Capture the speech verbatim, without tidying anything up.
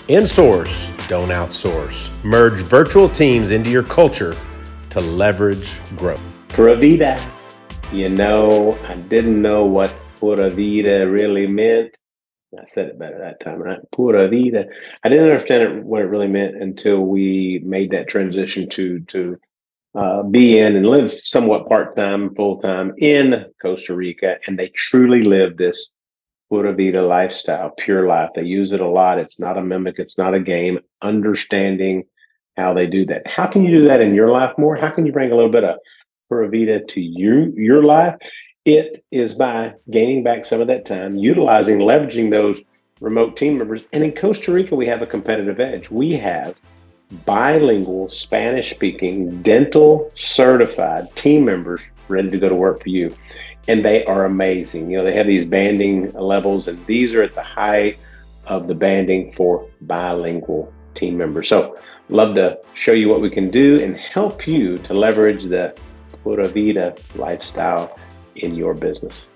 Insource, don't outsource. Merge virtual teams into your culture to leverage growth. Pura Vida. You know, I didn't know what Pura Vida really meant. I said it better that time, right? Pura Vida. I didn't understand it, what it really meant until we made that transition to to uh, be in and live somewhat part-time, full-time in Costa Rica. And they truly live this Pura Vida lifestyle, pure life. They use it a lot. It's not a mimic. It's not a game. Understanding how they do that. How can you do that in your life more? How can you bring a little bit of Pura Vida to you, your life? It is by gaining back some of that time, utilizing, leveraging those remote team members. And in Costa Rica, we have a competitive edge. We have bilingual, Spanish-speaking, dental certified team members ready to go to work for you. And they are amazing. You know, they have these banding levels, and these are at the height of the banding for bilingual team members. So love to show you what we can do and help you to leverage the Pura Vida lifestyle in your business.